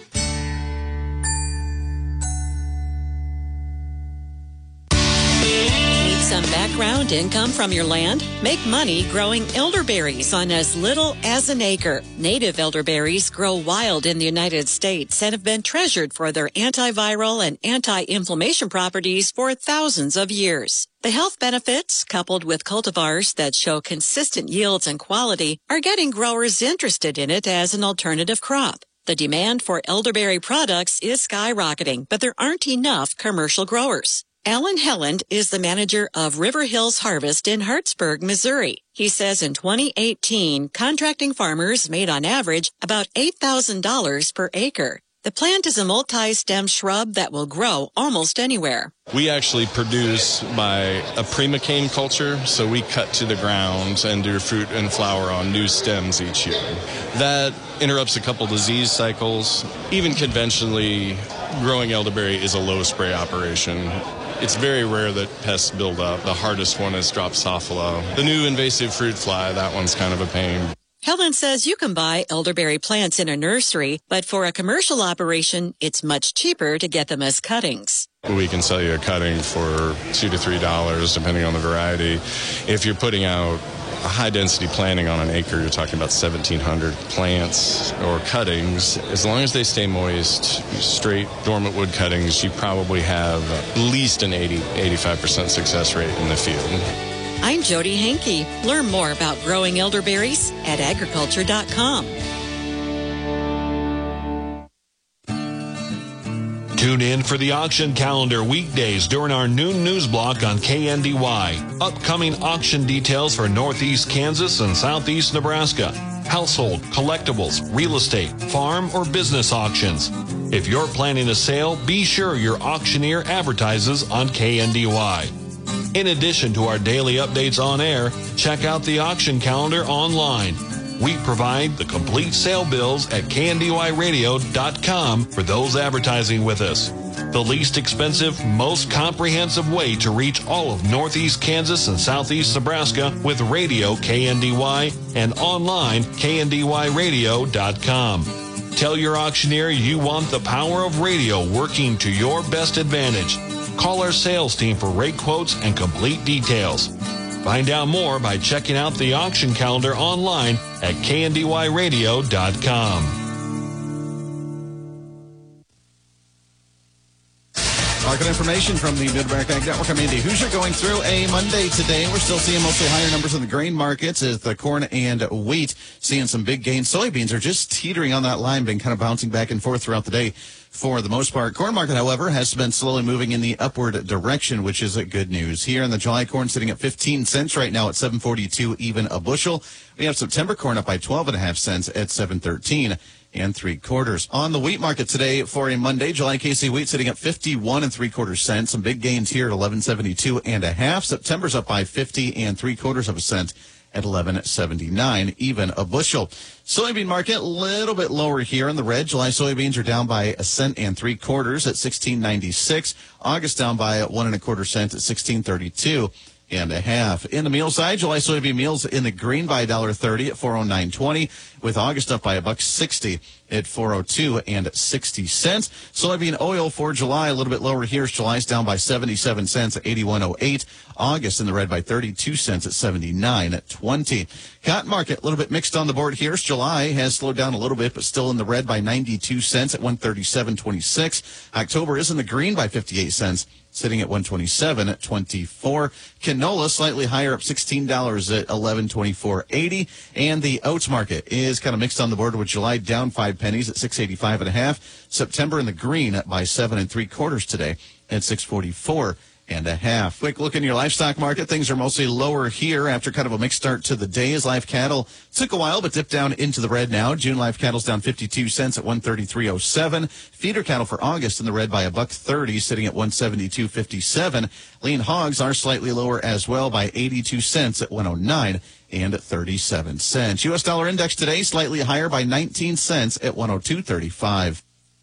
Need some background income from your land? Make money growing elderberries on as little as an acre. Native elderberries grow wild in the United States and have been treasured for their antiviral and anti-inflammation properties for thousands of years. The health benefits, coupled with cultivars that show consistent yields and quality, are getting growers interested in it as an alternative crop. The demand for elderberry products is skyrocketing, but there aren't enough commercial growers. Alan Helland is the manager of River Hills Harvest in Hartsburg, Missouri. He says in twenty eighteen, contracting farmers made on average about eight thousand dollars per acre. The plant is a multi-stem shrub that will grow almost anywhere. We actually produce by a primocane culture, so we cut to the ground and do fruit and flower on new stems each year. That interrupts a couple disease cycles. Even conventionally, growing elderberry is a low spray operation. It's very rare that pests build up. The hardest one is Drosophila. The new invasive fruit fly, that one's kind of a pain. Helen says you can buy elderberry plants in a nursery, but for a commercial operation, it's much cheaper to get them as cuttings. We can sell you a cutting for two to three dollars, depending on the variety. If you're putting out a high-density planting on an acre, you're talking about seventeen hundred plants or cuttings. As long as they stay moist, straight dormant wood cuttings, you probably have at least an eighty, eighty-five percent success rate in the field. I'm Jody Hankey. Learn more about growing elderberries at agriculture dot com. Tune in for the auction calendar weekdays during our noon news block on K N D Y. Upcoming auction details for Northeast Kansas and Southeast Nebraska. Household, collectibles, real estate, farm, or business auctions. If you're planning a sale, be sure your auctioneer advertises on K N D Y. In addition to our daily updates on air, check out the auction calendar online. We provide the complete sale bills at K N D Y radio dot com for those advertising with us. The least expensive, most comprehensive way to reach all of Northeast Kansas and Southeast Nebraska with radio K N D Y and online K N D Y radio dot com. Tell your auctioneer you want the power of radio working to your best advantage. Call our sales team for rate quotes and complete details. Find out more by checking out the auction calendar online at K N D Y radio dot com. Market information from the Mid-America Ag Network. I'm Andy Hoosier going through a Monday today. We're still seeing mostly higher numbers in the grain markets as the corn and wheat seeing some big gains. Soybeans are just teetering on that line, been kind of bouncing back and forth throughout the day for the most part. Corn market, however, has been slowly moving in the upward direction, which is good news. Here in the July corn sitting at fifteen cents right now at seven forty-two even a bushel. We have September corn up by twelve and a half cents at seven thirteen and three quarters. On the wheat market today for a Monday, July K C wheat sitting at fifty-one and three quarters cents. Some big gains here at eleven seventy-two and a half. September's up by fifty and three quarters of a cent at eleven seventy-nine, even a bushel. Soybean market a little bit lower here in the red. July soybeans are down by a cent and three quarters at sixteen ninety-six. August down by one and a quarter cent at sixteen thirty-two and a half. In the meal side, July soybean meals in the green by one dollar thirty at four oh nine twenty, with August up by a buck sixty at four oh two and sixty cents. Soybean oil for July a little bit lower here. July's down by seventy-seven cents at eighty-one oh eight. August in the red by thirty-two cents at seventy-nine twenty. Cotton market a little bit mixed on the board here. July has slowed down a little bit, but still in the red by ninety-two cents at one thirty-seven twenty-six. October is in the green by fifty-eight cents, sitting at one twenty-seven twenty-four. Canola slightly higher, up sixteen dollars at eleven twenty-four eighty. And the oats market is kind of mixed on the board, with July down five pennies at six eighty-five and a half. September in the green by seven and three quarters today at six forty-four and a half. Quick look in your livestock market. Things are mostly lower here after kind of a mixed start to the day, as live cattle took a while but dipped down into the red now. June live cattle's down fifty-two cents at one thirty-three oh seven. Feeder cattle for August in the red by a buck thirty, sitting at one seventy-two fifty-seven. Lean hogs are slightly lower as well by eighty-two cents at one oh nine and thirty-seven cents. U S dollar index today slightly higher by nineteen cents at one oh two thirty-five.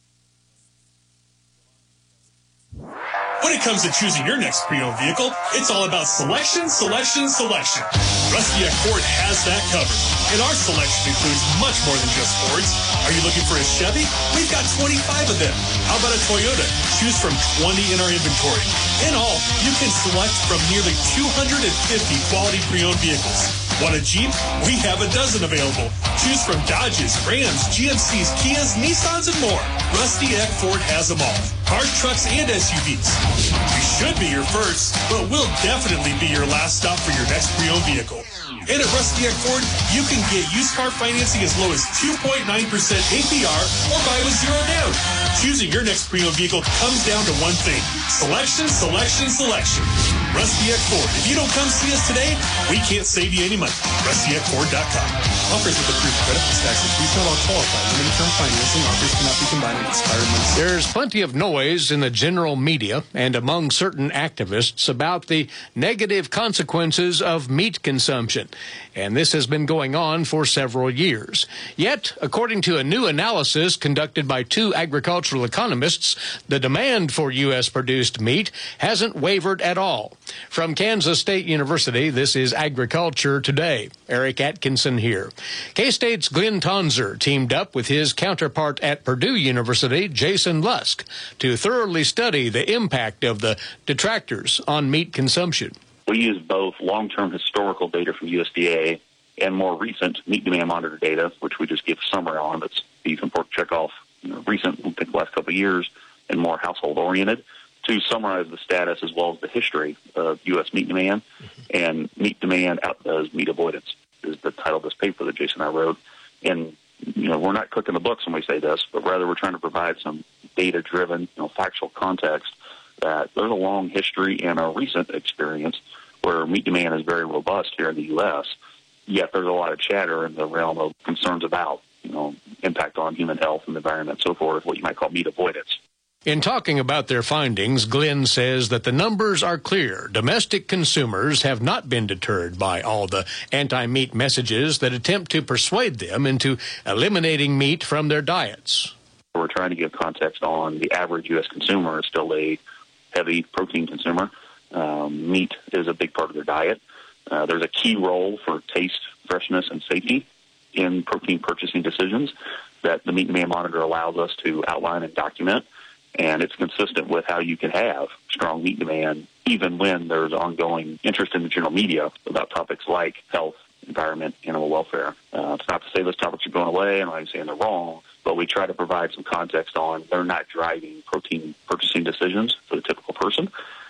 When it comes to choosing your next pre-owned vehicle, it's all about selection, selection, selection. Rusty Eck Ford has that covered. And our selection includes much more than just Fords. Are you looking for a Chevy? We've got twenty-five of them. How about a Toyota? Choose from twenty in our inventory. In all, you can select from nearly two hundred fifty quality pre-owned vehicles. Want a Jeep? We have a dozen available. Choose from Dodges, Rams, G M Cs, Kias, Nissans, and more. Rusty Eck Ford has them all. Cars, trucks, and S U Vs. We should be your first, but we'll definitely be your last stop for your next pre-owned vehicle. And at Rusty Eck Ford, you can get used car financing as low as two point nine percent A P R or buy with zero down. Choosing your next pre-owned vehicle comes down to one thing: selection, selection, selection. Rusty Eck Ford. If you don't come see us today, we can't save you any money. Rusty Eck Ford dot com. Offers with approved credit plus taxes. Please not all qualify. Limited term financing offers cannot be combined with expired months. There's plenty of noise in the general media and among certain activists about the negative consequences of meat consumption. And this has been going on for several years. Yet, according to a new analysis conducted by two agricultural economists, the demand for U S produced meat hasn't wavered at all. From Kansas State University, this is Agriculture Today. Eric Atkinson here. K-State's Glenn Tonzer teamed up with his counterpart at Purdue University, Jason Lusk, to thoroughly study the impact of the detractors on meat consumption. We use both long-term historical data from U S D A and more recent meat demand monitor data, which we just give a summary on. That's beef and pork check off, you know, recent, I think the last couple of years, and more household-oriented, to summarize the status as well as the history of U S meat demand. Mm-hmm. And meat demand outdoes meat avoidance is the title of this paper that Jason and I wrote. And, you know, we're not cooking the books when we say this, but rather we're trying to provide some data-driven, you know, factual context that there's a long history and a recent experience where meat demand is very robust here in the U S, yet there's a lot of chatter in the realm of concerns about, you know, impact on human health and the environment, so forth, what you might call meat avoidance. In talking about their findings, Glenn says that the numbers are clear. Domestic consumers have not been deterred by all the anti-meat messages that attempt to persuade them into eliminating meat from their diets. We're trying to give context on the average U S consumer is still a heavy protein consumer. Um, meat is a big part of their diet. Uh, there's a key role for taste, freshness, and safety in protein purchasing decisions that the Meat Demand Monitor allows us to outline and document. And it's consistent with how you can have strong meat demand even when there's ongoing interest in the general media about topics like health, environment, animal welfare. Uh, it's not to say those topics are going away, and I'm not saying they're wrong, but we try to provide some context on they're not driving protein purchasing decisions for the typical person,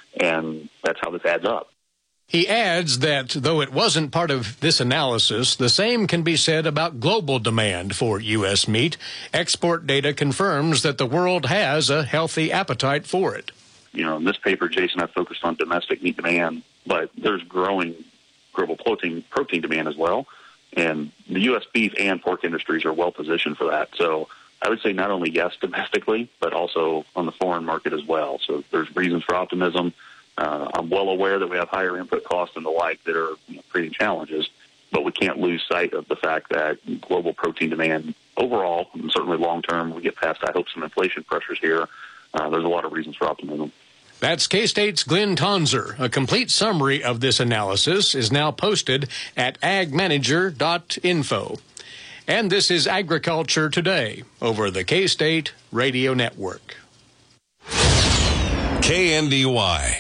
and that's how this adds up. He adds that though it wasn't part of this analysis, the same can be said about global demand for U S meat. Export data confirms that the world has a healthy appetite for it. You know, in this paper, Jason, I focused on domestic meat demand, but there's growing global protein protein demand as well. And the U S beef and pork industries are well positioned for that. So I would say not only yes domestically, but also on the foreign market as well. So there's reasons for optimism. Uh, I'm well aware that we have higher input costs and the like that are, you know, creating challenges. but we can't lose sight of the fact that global protein demand overall, and certainly long-term, we get past, I hope, some inflation pressures here. Uh, there's a lot of reasons for optimism. That's K-State's Glenn Tonzer. A complete summary of this analysis is now posted at ag manager dot info. And this is Agriculture Today over the K-State Radio Network. K N D Y.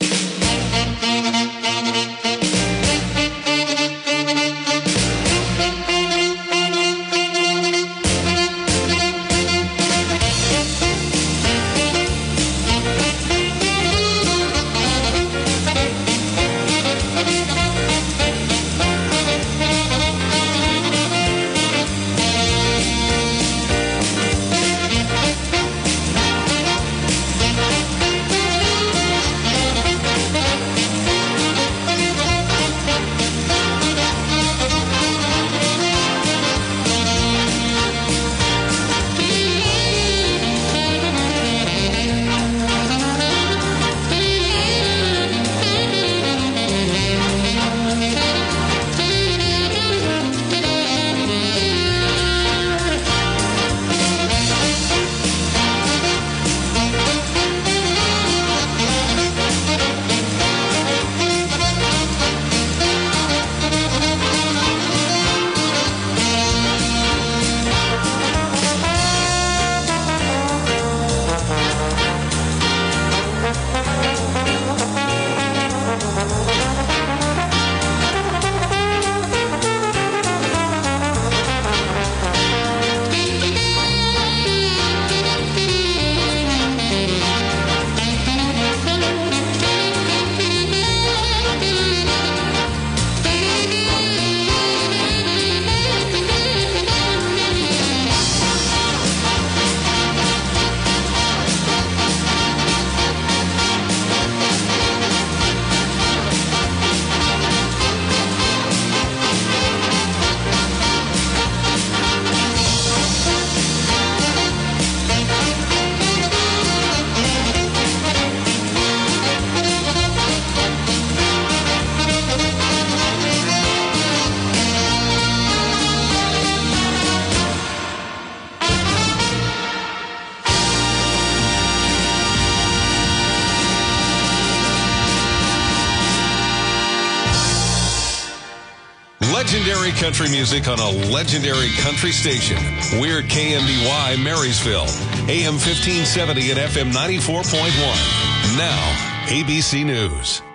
Legendary country music on a legendary country station. We're K N D Y Marysville, A M fifteen seventy and F M ninety-four point one. Now, A B C News.